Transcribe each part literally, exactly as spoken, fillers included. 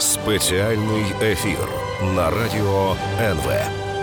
Спеціальний ефір на Радіо ен ве.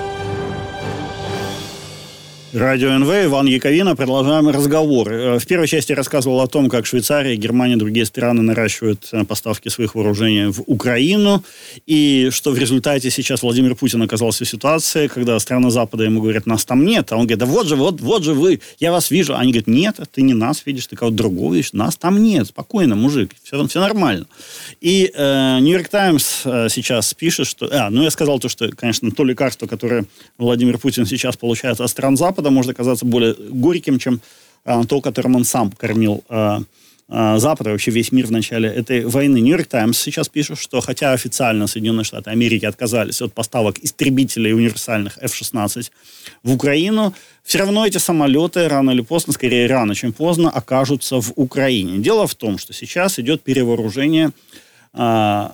Радио эн вэ, Иван Яковина. Продолжаем разговор. В первой части рассказывал о том, как Швейцария, Германия и другие страны наращивают поставки своих вооружений в Украину, и что в результате сейчас Владимир Путин оказался в ситуации, когда страны Запада ему говорят, нас там нет, а он говорит, да вот же, вот, вот же вы, я вас вижу. Они говорят, нет, ты не нас видишь, ты кого-то другого видишь, нас там нет, спокойно, мужик, все, все нормально. И э, Нью-Йорк Таймс э, сейчас пишет, что... А, ну я сказал то, что, конечно, то лекарство, которое Владимир Путин сейчас получает от стран Запада, может оказаться более горьким, чем а, то, которым он сам кормил а, а, Запад, и вообще весь мир в начале этой войны. Нью-Йорк Таймс сейчас пишет, что хотя официально Соединенные Штаты Америки отказались от поставок истребителей универсальных эф шестнадцать в Украину, все равно эти самолеты рано или поздно, скорее рано, чем поздно, окажутся в Украине. Дело в том, что сейчас идет перевооружение а,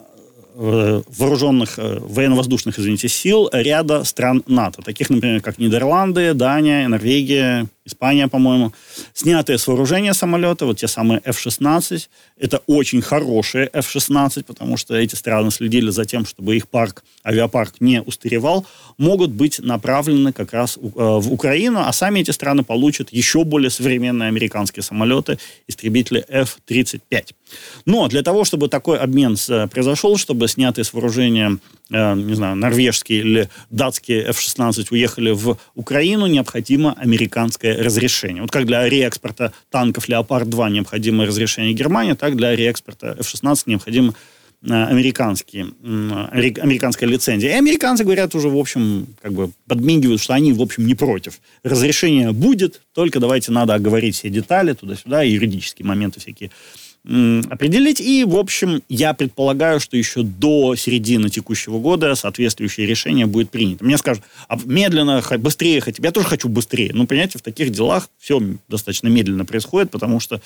вооруженных, военно-воздушных, извините, сил ряда стран НАТО, таких, например, как Нидерланды, Дания, Норвегия, Испания, по-моему, снятые с вооружения самолеты, вот те самые эф шестнадцать, это очень хорошие эф шестнадцать, потому что эти страны следили за тем, чтобы их парк, авиапарк не устаревал, могут быть направлены как раз в Украину, а сами эти страны получат еще более современные американские самолеты, истребители эф тридцать пять. Но для того, чтобы такой обмен произошел, чтобы снятые с вооружения, не знаю, норвежские или датские эф шестнадцать уехали в Украину, необходимо американское разрешение. Вот как для реэкспорта танков «Леопард-два» необходимо разрешение Германии, так для реэкспорта эф шестнадцать необходимо американские, американская лицензия. И американцы говорят уже, в общем, как бы подмигивают, что они, в общем, не против. Разрешение будет, только давайте надо оговорить все детали туда-сюда, и юридические моменты всякие определить. И, в общем, я предполагаю, что еще до середины текущего года соответствующее решение будет принято. Мне скажут, а медленно, быстрее хотим. Я тоже хочу быстрее. Но, понимаете, в таких делах все достаточно медленно происходит, потому что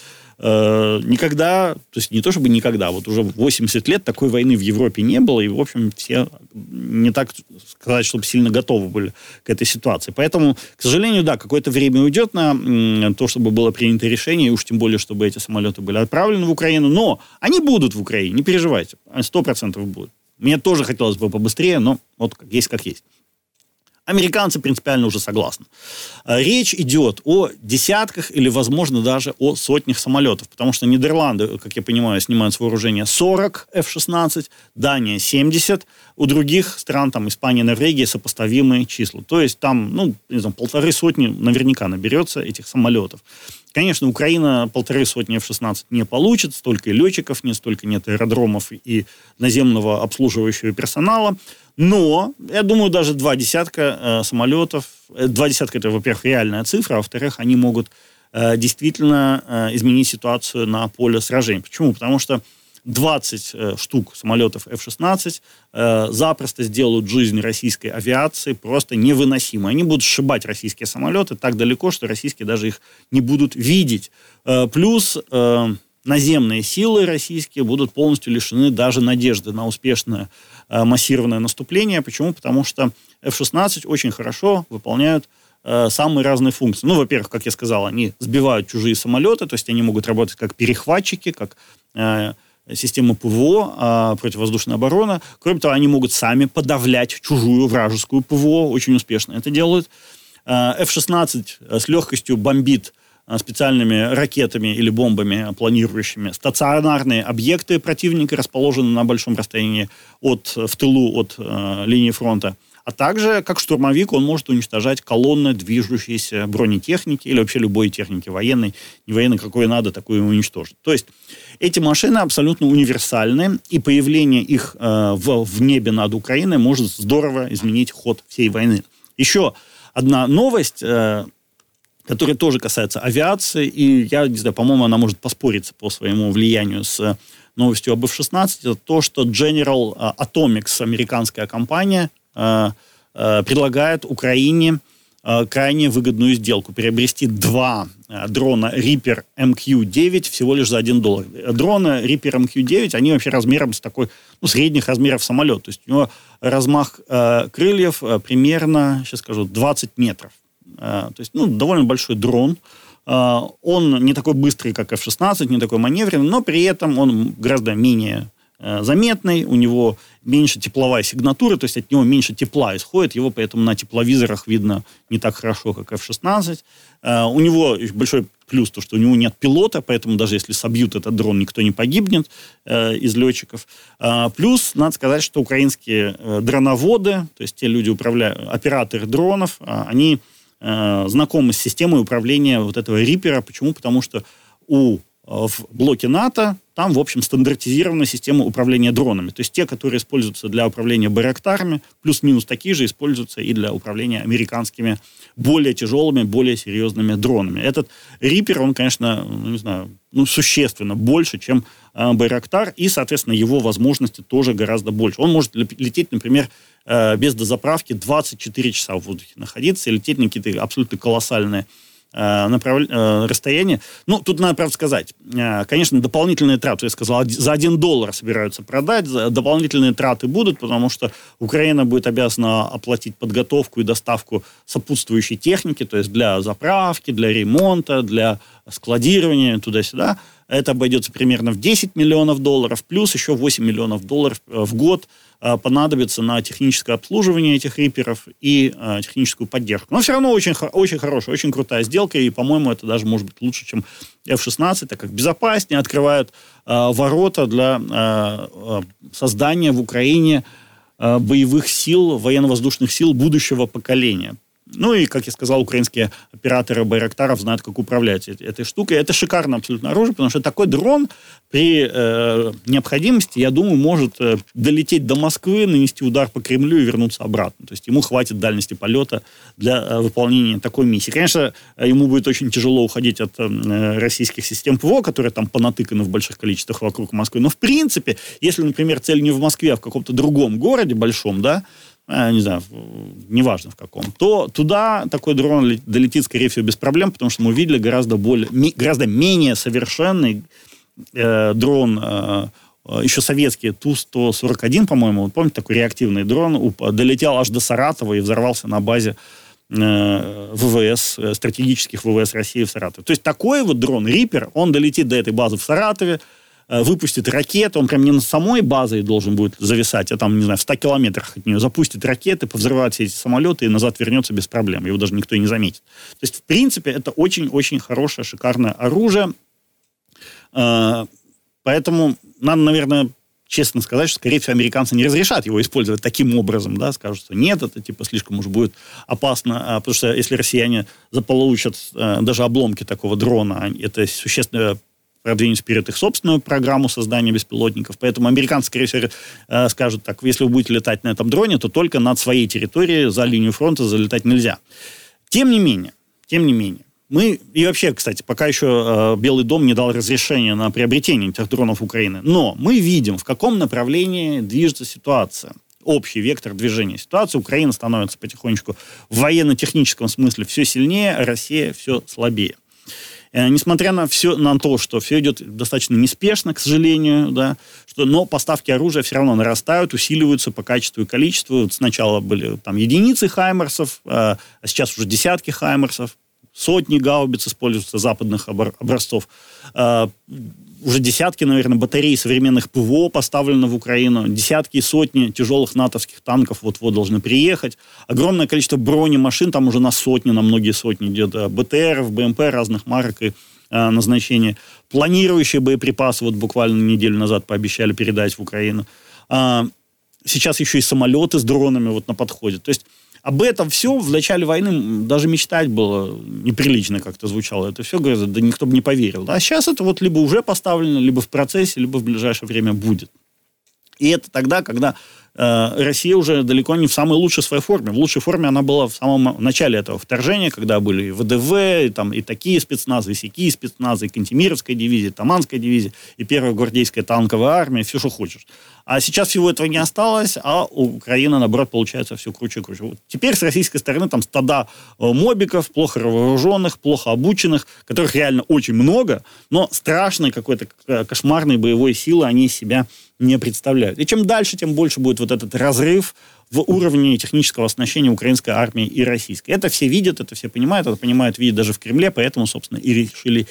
э, никогда, то есть не то чтобы никогда, вот уже восемьдесят лет такой войны в Европе не было, и, в общем, все не так сказать, чтобы сильно готовы были к этой ситуации. Поэтому, к сожалению, да, какое-то время уйдет на м, то, чтобы было принято решение, и уж тем более, чтобы эти самолеты были отправлены в Украину, но они будут в Украине, не переживайте, сто процентов будут. Мне тоже хотелось бы побыстрее, но вот есть как есть. Американцы принципиально уже согласны. Речь идет о десятках или, возможно, даже о сотнях самолетов, потому что Нидерланды, как я понимаю, снимают с вооружения сорок эф шестнадцать, Дания семьдесят, у других стран, там, Испания, Норвегия, сопоставимые числа. То есть там, ну, не знаю, полторы сотни наверняка наберется этих самолетов. Конечно, Украина полторы сотни эф шестнадцать не получит, столько и летчиков нет, столько нет аэродромов и наземного обслуживающего персонала. Но, я думаю, даже два десятка э, самолетов, э, два десятка – это, во-первых, реальная цифра, а во-вторых, они могут э, действительно э, изменить ситуацию на поле сражений. Почему? Потому что двадцать э, штук самолетов эф шестнадцать э, запросто сделают жизнь российской авиации просто невыносимой. Они будут сшибать российские самолеты так далеко, что российские даже их не будут видеть. Э, плюс... Э, наземные силы российские будут полностью лишены даже надежды на успешное э, массированное наступление. Почему? Потому что эф шестнадцать очень хорошо выполняют э, самые разные функции. Ну, во-первых, как я сказал, они сбивают чужие самолеты, то есть они могут работать как перехватчики, как э, система ПВО, э, противовоздушная оборона. Кроме того, они могут сами подавлять чужую вражескую ПВО, очень успешно это делают. Э, эф шестнадцать с легкостью бомбит специальными ракетами или бомбами, планирующими стационарные объекты противника, расположенные на большом расстоянии от, в тылу от э, линии фронта. А также, как штурмовик, он может уничтожать колонны движущейся бронетехники или вообще любой техники, военной, не военной, какой надо, такую уничтожить. То есть эти машины абсолютно универсальны, и появление их э, в, в небе над Украиной может здорово изменить ход всей войны. Еще одна новость э, который тоже касается авиации, и я не знаю, по-моему, она может поспориться по своему влиянию с новостью об эф шестнадцать, это то, что General Atomics, американская компания, предлагает Украине крайне выгодную сделку. Приобрести два дрона Reaper эм кью девять всего лишь за один доллар. Дроны Reaper эм кью девять, они вообще размером с такой, ну, средних размеров самолет. То есть у него размах э, крыльев э, примерно, сейчас скажу, двадцать метров. Э, то есть, ну, довольно большой дрон. Э, он не такой быстрый, как эф шестнадцать, не такой маневренный, но при этом он гораздо менее заметный, у него меньше тепловая сигнатура, то есть от него меньше тепла исходит, его поэтому на тепловизорах видно не так хорошо, как эф шестнадцать. У него большой плюс то, что у него нет пилота, поэтому даже если собьют этот дрон, никто не погибнет из летчиков. Плюс, надо сказать, что украинские дроноводы, то есть те люди, управляют, операторы дронов, они знакомы с системой управления вот этого Риппера. Почему? Потому что у в блоке НАТО там, в общем, стандартизированная система управления дронами. То есть те, которые используются для управления байрактарами, плюс-минус такие же используются и для управления американскими более тяжелыми, более серьезными дронами. Этот Риппер, он, конечно, ну, не знаю, ну, существенно больше, чем э, байрактар, и, соответственно, его возможности тоже гораздо больше. Он может лететь, например, э, без дозаправки двадцать четыре часа в воздухе находиться и лететь на какие-то абсолютно колоссальные Направ... расстояние. Ну, тут надо, правда, сказать. Конечно, дополнительные траты, я сказал, за один доллар собираются продать. Дополнительные траты будут, потому что Украина будет обязана оплатить подготовку и доставку сопутствующей техники, то есть для заправки, для ремонта, для складирования, туда-сюда. Это обойдется примерно в десять миллионов долларов, плюс еще восемь миллионов долларов в год понадобится на техническое обслуживание этих Рипперов и э, техническую поддержку. Но все равно очень, очень хорошая, очень крутая сделка, и, по-моему, это даже может быть лучше, чем эф шестнадцать, так как безопаснее, открывают э, ворота для э, создания в Украине э, боевых сил, военно-воздушных сил будущего поколения. Ну и, как я сказал, украинские операторы байрактаров знают, как управлять этой штукой. Это шикарное абсолютно оружие, потому что такой дрон при э, необходимости, я думаю, может э, долететь до Москвы, нанести удар по Кремлю и вернуться обратно. То есть ему хватит дальности полета для э, выполнения такой миссии. Конечно, ему будет очень тяжело уходить от э, российских систем ПВО, которые там понатыканы в больших количествах вокруг Москвы. Но, в принципе, если, например, цель не в Москве, а в каком-то другом городе большом, да, не знаю, неважно в каком, то туда такой дрон долетит, скорее всего, без проблем, потому что мы видели гораздо, более, гораздо менее совершенный э, дрон, э, еще советский Ту сто сорок один, по-моему, вот помните, такой реактивный дрон, уп- долетел аж до Саратова и взорвался на базе э, ВВС, стратегических ВВС России в Саратове. То есть такой вот дрон Риппер, он долетит до этой базы в Саратове, выпустит ракеты, он прям не над самой базой должен будет зависать, а там, не знаю, в ста километрах от нее, запустит ракеты, повзрывает все эти самолеты и назад вернется без проблем. Его даже никто и не заметит. То есть, в принципе, это очень-очень хорошее, шикарное оружие. Поэтому надо, наверное, честно сказать, что, скорее всего, американцы не разрешат его использовать таким образом, да, скажут, что нет, это типа слишком уж будет опасно, потому что если россияне заполучат даже обломки такого дрона, это существенно продвинуть вперед их собственную программу создания беспилотников. Поэтому американцы, скорее всего, скажут так, если вы будете летать на этом дроне, то только над своей территорией за линию фронта залетать нельзя. Тем не менее, тем не менее, мы, и вообще, кстати, пока еще э, Белый дом не дал разрешения на приобретение этих дронов Украины, но мы видим, в каком направлении движется ситуация. Общий вектор движения ситуации. Украина становится потихонечку в военно-техническом смысле все сильнее, а Россия все слабее. Несмотря на все, на то, что все идет достаточно неспешно, к сожалению, да, что, но поставки оружия все равно нарастают, усиливаются по качеству и количеству. Вот сначала были там единицы хаймерсов, а сейчас уже десятки хаймерсов, сотни гаубиц используются западных образцов. Уже десятки, наверное, батарей современных ПВО поставлено в Украину. Десятки и сотни тяжелых натовских танков вот-вот должны приехать. Огромное количество бронемашин, там уже на сотни, на многие сотни идет БТРов, БМП разных марок и э, назначений. Планирующие боеприпасы вот буквально неделю назад пообещали передать в Украину. А, сейчас еще и самолеты с дронами вот на подходе. То есть об этом все в начале войны даже мечтать было неприлично как-то звучало. Это все, говорят, да никто бы не поверил. А сейчас это вот либо уже поставлено, либо в процессе, либо в ближайшее время будет. И это тогда, когда э, Россия уже далеко не в самой лучшей своей форме. В лучшей форме она была в самом начале этого вторжения, когда были и ВДВ, и, там, и такие спецназы, и сякие спецназы, и Кантемировская дивизия, и Таманская дивизия, и Первая гвардейская танковая армия, все, что хочешь. А сейчас всего этого не осталось, а у Украины, наоборот, получается все круче и круче. Вот теперь с российской стороны там стада мобиков, плохо вооруженных, плохо обученных, которых реально очень много, но страшной какой-то кошмарной боевой силы они из себя не представляют. И чем дальше, тем больше будет вот этот разрыв в уровне технического оснащения украинской армии и российской. Это все видят, это все понимают, это понимают, видят даже в Кремле, поэтому, собственно, и решили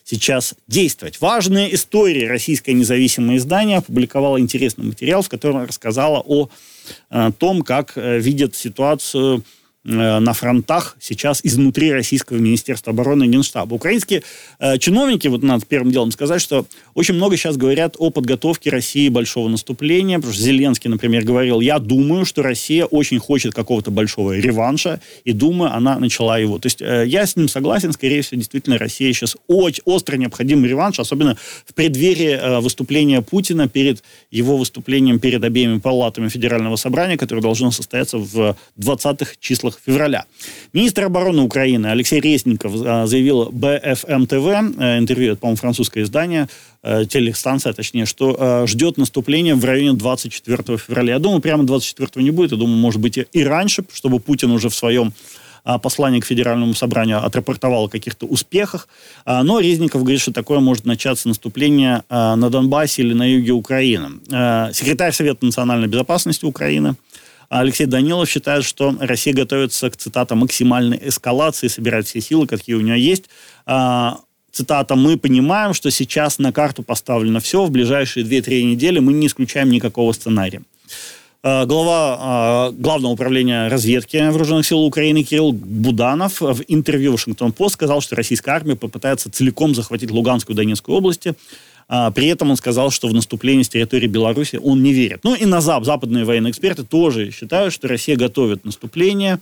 сейчас действовать. Важные истории. Российское независимое издание опубликовало интересный материал, в котором рассказало о, о том, как видят ситуацию на фронтах сейчас изнутри российского Министерства обороны и Генштаба. Украинские э, чиновники, вот надо первым делом сказать, что очень много сейчас говорят о подготовке России большого наступления, потому что Зеленский, например, говорил, я думаю, что Россия очень хочет какого-то большого реванша, и думаю, она начала его. То есть э, я с ним согласен, скорее всего, действительно, России сейчас очень остро необходим реванш, особенно в преддверии э, выступления Путина перед его выступлением перед обеими палатами Федерального собрания, которое должно состояться в двадцатых числах февраля. Министр обороны Украины Алексей Резников заявил бэ эф эм тэ вэ, интервью, это, по-моему, французское издание, телестанция, точнее, что ждет наступления в районе двадцать четвёртого февраля. Я думаю, прямо двадцать четвёртого не будет, я думаю, может быть, и раньше, чтобы Путин уже в своем послании к Федеральному собранию отрапортовал о каких-то успехах. Но Резников говорит, что такое может начаться наступление на Донбассе или на юге Украины. Секретарь Совета национальной безопасности Украины Алексей Данилов считает, что Россия готовится к, цитата, максимальной эскалации, собирает все силы, какие у нее есть. Цитата, мы понимаем, что сейчас на карту поставлено все, в ближайшие две-три недели мы не исключаем никакого сценария. Глава Главного управления разведки Вооруженных сил Украины Кирилл Буданов в интервью Вашингтон-Пост сказал, что российская армия попытается целиком захватить Луганскую и Донецкую области. При этом он сказал, что в наступление с территории Беларуси он не верит. Ну и на Запад, западные военные эксперты тоже считают, что Россия готовит наступление.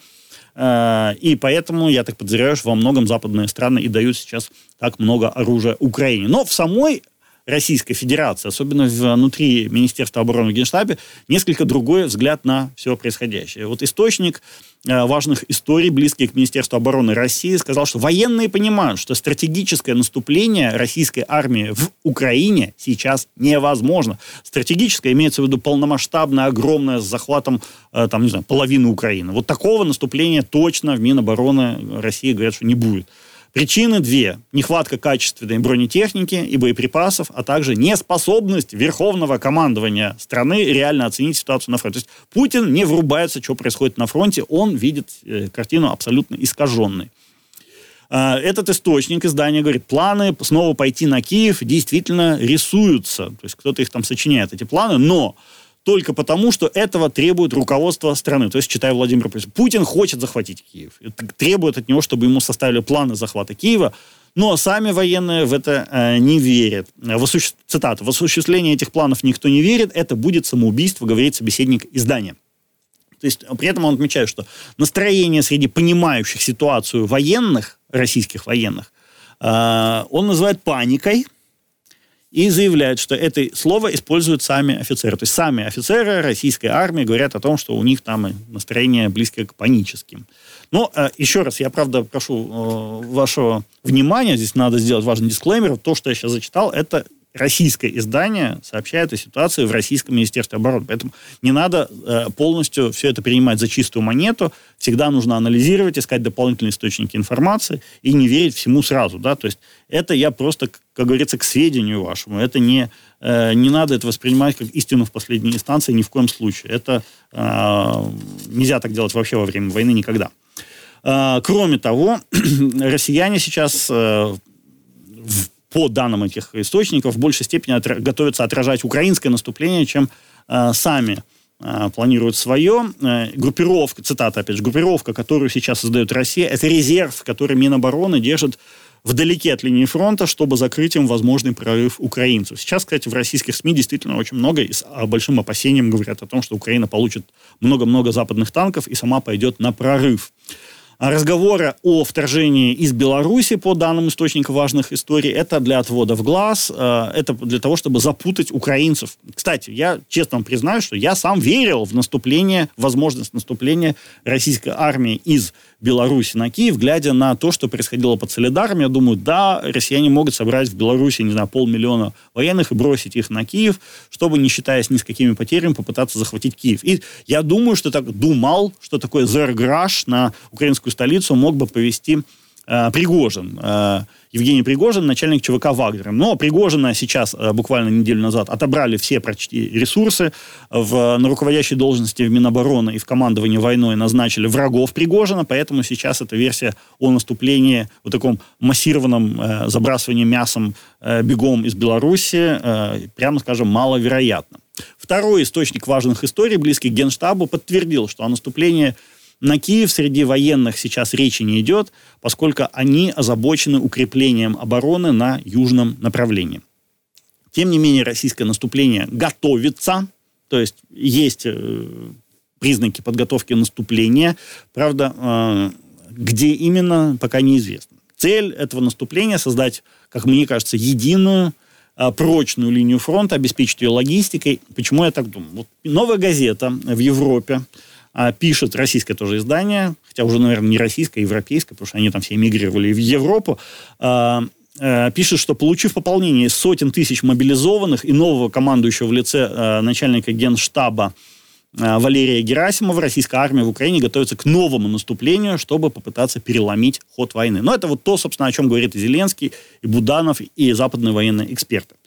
И поэтому, я так подозреваю, что во многом западные страны и дают сейчас так много оружия Украине. Но в самой Российской Федерации, особенно внутри Министерства обороны и Генштаба, несколько другой взгляд на все происходящее. Вот источник важных историй, близкий к Министерству обороны России, сказал, что военные понимают, что стратегическое наступление российской армии в Украине сейчас невозможно. Стратегическое имеется в виду полномасштабное, огромное, с захватом там, не знаю, половины Украины. Вот такого наступления точно в Минобороны России говорят, что не будет. Причины две. Нехватка качественной бронетехники и боеприпасов, а также неспособность верховного командования страны реально оценить ситуацию на фронте. То есть Путин не врубается, что происходит на фронте, он видит э, картину абсолютно искаженной. Э, этот источник издания говорит, планы снова пойти на Киев действительно рисуются. То есть кто-то их там сочиняет, эти планы, но только потому, что этого требует руководство страны. То есть, читая Владимира Путина, Путин хочет захватить Киев. Это требует от него, чтобы ему составили планы захвата Киева. Но сами военные в это э, не верят. В осуществ... Цитата. «В осуществление этих планов никто не верит. Это будет самоубийство», говорит собеседник издания. То есть, при этом он отмечает, что настроение среди понимающих ситуацию военных, российских военных, э, он называет паникой. И заявляют, что это слово используют сами офицеры. То есть сами офицеры российской армии говорят о том, что у них там настроение близкое к паническим. Но еще раз, я, правда, прошу вашего внимания, здесь надо сделать важный дисклеймер. То, что я сейчас зачитал, это российское издание сообщает о ситуации в Российском Министерстве обороны. Поэтому не надо э, полностью все это принимать за чистую монету. Всегда нужно анализировать, искать дополнительные источники информации и не верить всему сразу. Да? То есть это я просто, как говорится, к сведению вашему. Это не, э, не надо это воспринимать как истину в последней инстанции ни в коем случае. Это э, нельзя так делать вообще во время войны никогда. Э, кроме того, россияне сейчас э, в по данным этих источников, в большей степени отра- готовятся отражать украинское наступление, чем э, сами э, планируют свое. Э, группировка, цитата опять же, группировка, которую сейчас создает Россия, это резерв, который Минобороны держит вдалеке от линии фронта, чтобы закрыть им возможный прорыв украинцев. Сейчас, кстати, в российских СМИ действительно очень много и с большим опасением говорят о том, что Украина получит много-много западных танков и сама пойдет на прорыв. Разговоры о вторжении из Беларуси, по данным источников важных историй, это для отвода в глаз, это для того, чтобы запутать украинцев. Кстати, я честно вам признаю, что я сам верил в наступление, в возможность наступления российской армии из Беларуси на Киев, глядя на то, что происходило под Солидаром. Я думаю, да, россияне могут собрать в Беларуси, не знаю, полмиллиона военных и бросить их на Киев, чтобы, не считаясь ни с какими потерями, попытаться захватить Киев. И я думаю, что так думал, что такое зерграш на украинскую столицу мог бы повести Пригожин. Евгений Пригожин, начальник ЧВК «Вагнера». Но Пригожина сейчас, буквально неделю назад, отобрали все почти ресурсы. В, на руководящей должности в Минобороны и в командовании войной назначили врагов Пригожина, поэтому сейчас эта версия о наступлении, о таком массированном э, забрасывании мясом э, бегом из Беларуси, э, прямо скажем, маловероятна. Второй источник важных историй, близкий к Генштабу, подтвердил, что о наступлении на Киев среди военных сейчас речи не идет, поскольку они озабочены укреплением обороны на южном направлении. Тем не менее, российское наступление готовится, то есть есть э, признаки подготовки наступления. Правда, э, где именно, пока неизвестно. Цель этого наступления — создать, как мне кажется, единую, э, прочную линию фронта, обеспечить ее логистикой. Почему я так думаю? Вот «Новая газета» в Европе пишет, российское тоже издание, хотя уже, наверное, не российское, а европейское, потому что они там все эмигрировали в Европу, пишет, что, получив пополнение из сотен тысяч мобилизованных и нового командующего в лице начальника Генштаба Валерия Герасимова, российская армия в Украине готовится к новому наступлению, чтобы попытаться переломить ход войны. Но это вот то, собственно, о чем говорит и Зеленский, и Буданов, и западные военные эксперты.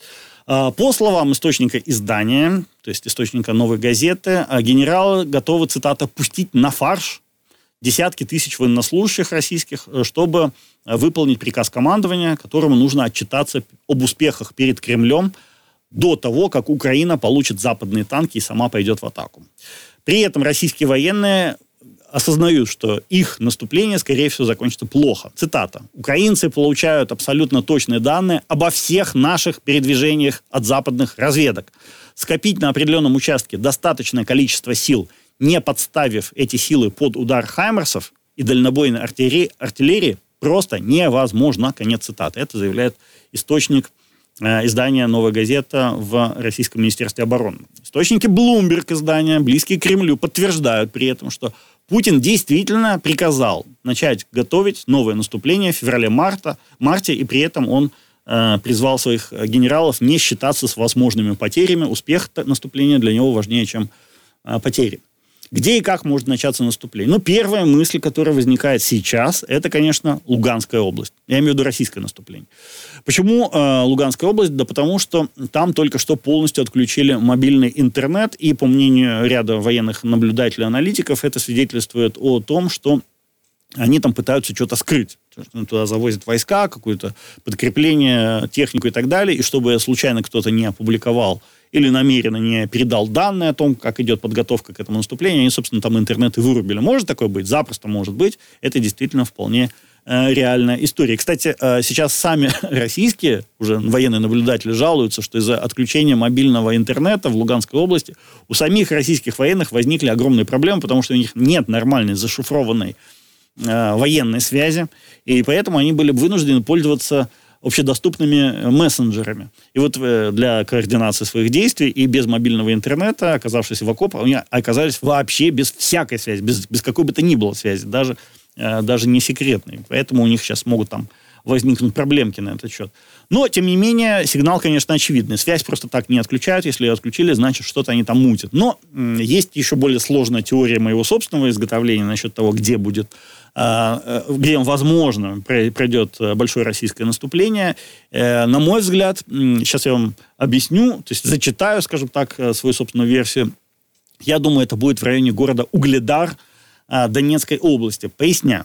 По словам источника издания, то есть источника «Новой газеты», генералы готовы, цитата, «пустить на фарш десятки тысяч военнослужащих российских, чтобы выполнить приказ командования, которому нужно отчитаться об успехах перед Кремлем до того, как Украина получит западные танки и сама пойдет в атаку». При этом российские военные осознают, что их наступление, скорее всего, закончится плохо. Цитата. «Украинцы получают абсолютно точные данные обо всех наших передвижениях от западных разведок. Скопить на определенном участке достаточное количество сил, не подставив эти силы под удар хаймерсов и дальнобойной артиллерии, артиллерии просто невозможно». Конец цитаты. Это заявляет источник э, издания «Новая газета» в Российском министерстве обороны. Источники Bloomberg издания, близкие к Кремлю, подтверждают при этом, что Путин действительно приказал начать готовить новое наступление в феврале-марте, марте, и при этом он э, призвал своих генералов не считаться с возможными потерями. Успех наступления для него важнее, чем э, потери. Где и как может начаться наступление? Ну, первая мысль, которая возникает сейчас, это, конечно, Луганская область. Я имею в виду российское наступление. Почему э, Луганская область? Да потому что там только что полностью отключили мобильный интернет, и, по мнению ряда военных наблюдателей и аналитиков, это свидетельствует о том, что они там пытаются что-то скрыть. Туда завозят войска, какое-то подкрепление, технику и так далее, и чтобы случайно кто-то не опубликовал или намеренно не передал данные о том, как идет подготовка к этому наступлению, они, собственно, там интернет и вырубили. Может такое быть? Запросто может быть. Это действительно вполне э, реальная история. Кстати, э, сейчас сами российские уже военные наблюдатели жалуются, что из-за отключения мобильного интернета в Луганской области у самих российских военных возникли огромные проблемы, потому что у них нет нормальной зашифрованной э, военной связи, и поэтому они были бы вынуждены пользоваться общедоступными мессенджерами. И вот для координации своих действий и без мобильного интернета, оказавшись в окопах, они оказались вообще без всякой связи, без, без какой бы то ни было связи, даже, даже не секретной. Поэтому у них сейчас могут там возникнуть проблемки на этот счет. Но, тем не менее, сигнал, конечно, очевидный. Связь просто так не отключают. Если ее отключили, значит, что-то они там мутят. Но м- есть еще более сложная теория моего собственного изготовления насчет того, где будет, э, где, возможно, пройдет большое российское наступление. Э, на мой взгляд, э, сейчас я вам объясню, то есть зачитаю, скажем так, свою собственную версию. Я думаю, это будет в районе города Угледар э, Донецкой области. Поясняю.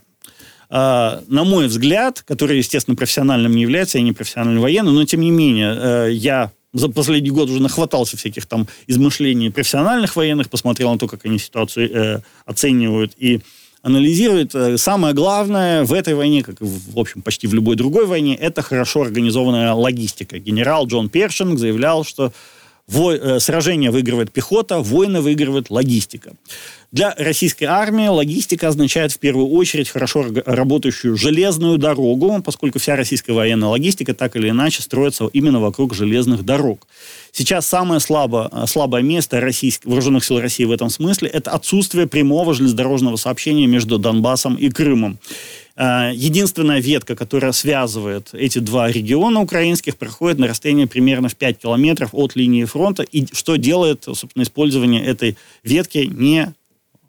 На мой взгляд, который, естественно, профессиональным не является, я не профессиональный военный, но, тем не менее, я за последний год уже нахватался всяких там измышлений профессиональных военных, посмотрел на то, как они ситуацию оценивают и анализируют. Самое главное в этой войне, как и, в общем, почти в любой другой войне, это хорошо организованная логистика. Генерал Джон Першинг заявлял, что Во... сражение выигрывает пехота, войны выигрывает логистика. Для российской армии логистика означает в первую очередь хорошо работающую железную дорогу, поскольку вся российская военная логистика так или иначе строится именно вокруг железных дорог. Сейчас самое слабо, слабое место российских, вооруженных сил России в этом смысле – это отсутствие прямого железнодорожного сообщения между Донбассом и Крымом. Единственная ветка, которая связывает эти два региона украинских, проходит на расстоянии примерно в пять километров от линии фронта, и что делает, собственно, использование этой ветки не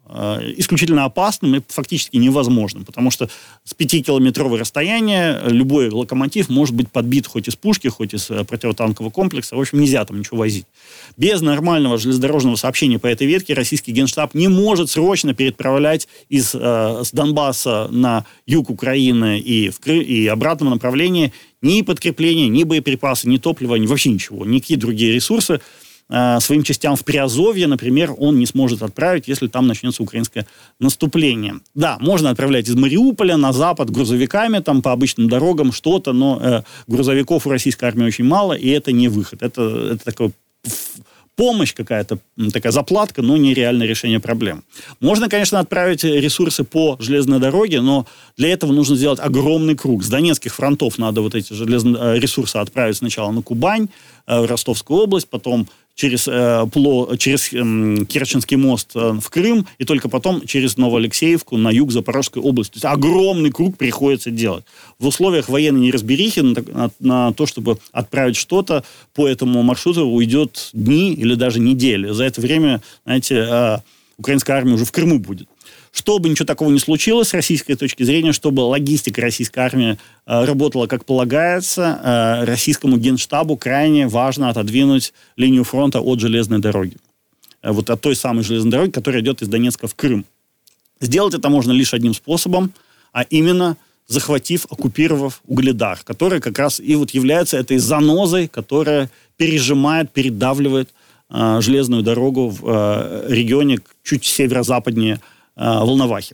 исключительно опасным и фактически невозможным, потому что с пятикилометрового расстояния любой локомотив может быть подбит хоть из пушки, хоть из противотанкового комплекса. В общем, нельзя там ничего возить. Без нормального железнодорожного сообщения по этой ветке российский Генштаб не может срочно переправлять из, э, с Донбасса на юг Украины и, в Кры... и обратном направлении ни подкрепления, ни боеприпасы, ни топлива, ни вообще ничего. Никакие другие ресурсы своим частям в Приазовье, например, он не сможет отправить, если там начнется украинское наступление. Да, можно отправлять из Мариуполя на запад грузовиками, там по обычным дорогам что-то, но э, грузовиков у российской армии очень мало, и это не выход. Это, это такое помощь какая-то, такая заплатка, но не реальное решение проблем. Можно, конечно, отправить ресурсы по железной дороге, но для этого нужно сделать огромный круг. С донецких фронтов надо вот эти железные ресурсы отправить сначала на Кубань, в Ростовскую область, потом через, э, пло, через э, Керченский мост э, в Крым, и только потом через Новоалексеевку на юг Запорожской области. То есть огромный круг приходится делать. В условиях военной неразберихи на, на, на то, чтобы отправить что-то по этому маршруту, уйдет дни или даже недели. За это время, знаете, э, украинская армия уже в Крыму будет. Чтобы ничего такого не случилось с российской точки зрения, чтобы логистика российской армии э, работала как полагается, э, российскому Генштабу крайне важно отодвинуть линию фронта от железной дороги. Э, вот от той самой железной дороги, которая идет из Донецка в Крым. Сделать это можно лишь одним способом, а именно захватив, оккупировав Угледар, который как раз и вот является этой занозой, которая пережимает, передавливает э, железную дорогу в э, регионе чуть северо-западнее Волновахи.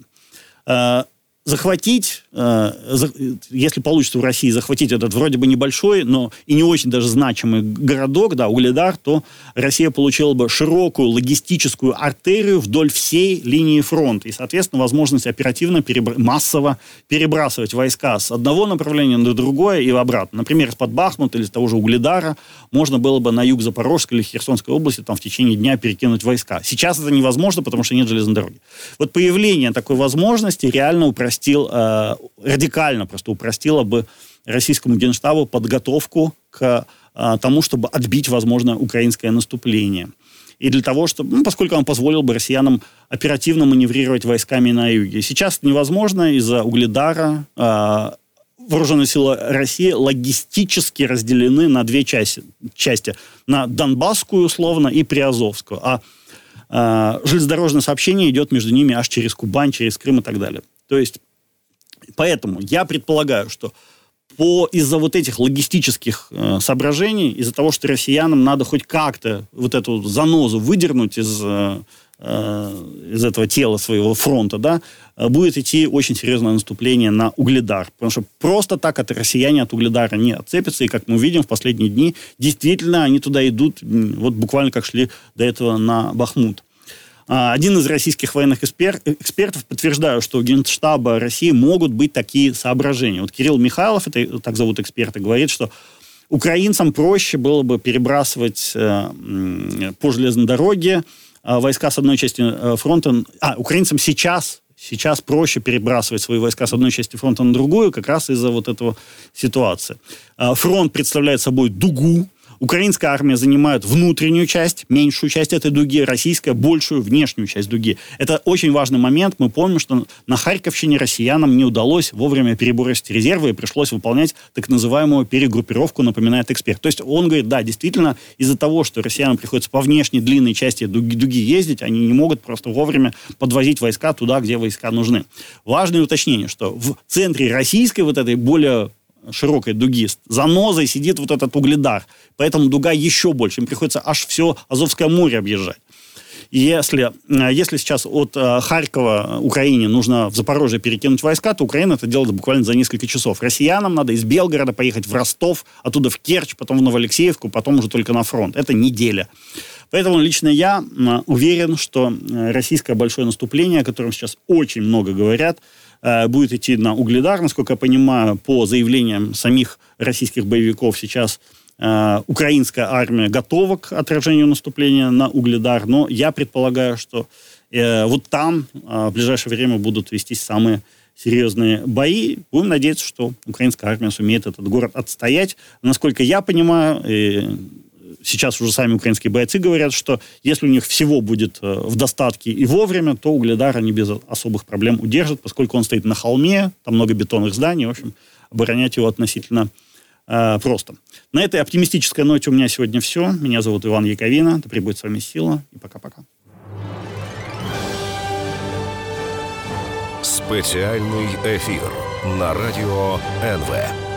Захватить, если получится у России захватить этот вроде бы небольшой, но и не очень даже значимый городок, да, Угледар, то Россия получила бы широкую логистическую артерию вдоль всей линии фронта. И, соответственно, возможность оперативно, перебра- массово перебрасывать войска с одного направления на другое и обратно. Например, из-под Бахмута или из того же Угледара можно было бы на юг Запорожской или Херсонской области там, в течение дня перекинуть войска. Сейчас это невозможно, потому что нет железной дороги. Вот появление такой возможности реально упростило Упростил, э, радикально просто упростило бы российскому Генштабу подготовку к э, тому, чтобы отбить, возможно, украинское наступление. И для того, чтобы, ну, поскольку он позволил бы россиянам оперативно маневрировать войсками на юге. Сейчас это невозможно из-за Угледара. Э, вооруженные силы России логистически разделены на две части. части на Донбасскую, условно, и Приазовскую. А э, железнодорожное сообщение идет между ними аж через Кубань, через Крым и так далее. То есть, поэтому я предполагаю, что по, из-за вот этих логистических э, соображений, из-за того, что россиянам надо хоть как-то вот эту занозу выдернуть из, э, из этого тела своего фронта, да, будет идти очень серьезное наступление на Угледар. Потому что просто так от россияне от Угледара не отцепятся. И, как мы видим, в последние дни действительно они туда идут, вот буквально как шли до этого на Бахмут. Один из российских военных экспер- экспертов подтверждает, что у Генштаба России могут быть такие соображения. Вот Кирилл Михайлов, это так зовут эксперта, говорит, что украинцам проще было бы перебрасывать э, по железной дороге э, войска с одной части э, фронта... А, украинцам сейчас, сейчас проще перебрасывать свои войска с одной части фронта на другую, как раз из-за вот этого ситуации. Э, фронт представляет собой дугу. Украинская армия занимает внутреннюю часть, меньшую часть этой дуги, российская большую внешнюю часть дуги. Это очень важный момент. Мы помним, что на Харьковщине россиянам не удалось вовремя перебросить резервы и пришлось выполнять так называемую перегруппировку, напоминает эксперт. То есть он говорит, да, действительно, из-за того, что россиянам приходится по внешней длинной части дуги, дуги ездить, они не могут просто вовремя подвозить войска туда, где войска нужны. Важное уточнение, что в центре российской вот этой более широкой дуги занозой сидит вот этот Угледар. Поэтому дуга еще больше. Им приходится аж все Азовское море объезжать. И если, если сейчас от Харькова Украине нужно в Запорожье перекинуть войска, то Украина это делает буквально за несколько часов. Россиянам надо из Белгорода поехать в Ростов, оттуда в Керчь, потом в Новоалексеевку, потом уже только на фронт. Это неделя. Поэтому лично я уверен, что российское большое наступление, о котором сейчас очень много говорят, будет идти на Угледар. Насколько я понимаю, по заявлениям самих российских боевиков, сейчас э, украинская армия готова к отражению наступления на Угледар. Но я предполагаю, что э, вот там э, в ближайшее время будут вестись самые серьезные бои. Будем надеяться, что украинская армия сумеет этот город отстоять. Насколько я понимаю, э, сейчас уже сами украинские бойцы говорят, что если у них всего будет в достатке и вовремя, то Угледар они без особых проблем удержат, поскольку он стоит на холме, там много бетонных зданий, в общем, оборонять его относительно э, просто. На этой оптимистической ноте у меня сегодня все. Меня зовут Иван Яковина. Да пребудет с вами сила. И пока-пока. Спеціальний ефір на радіо ен ве.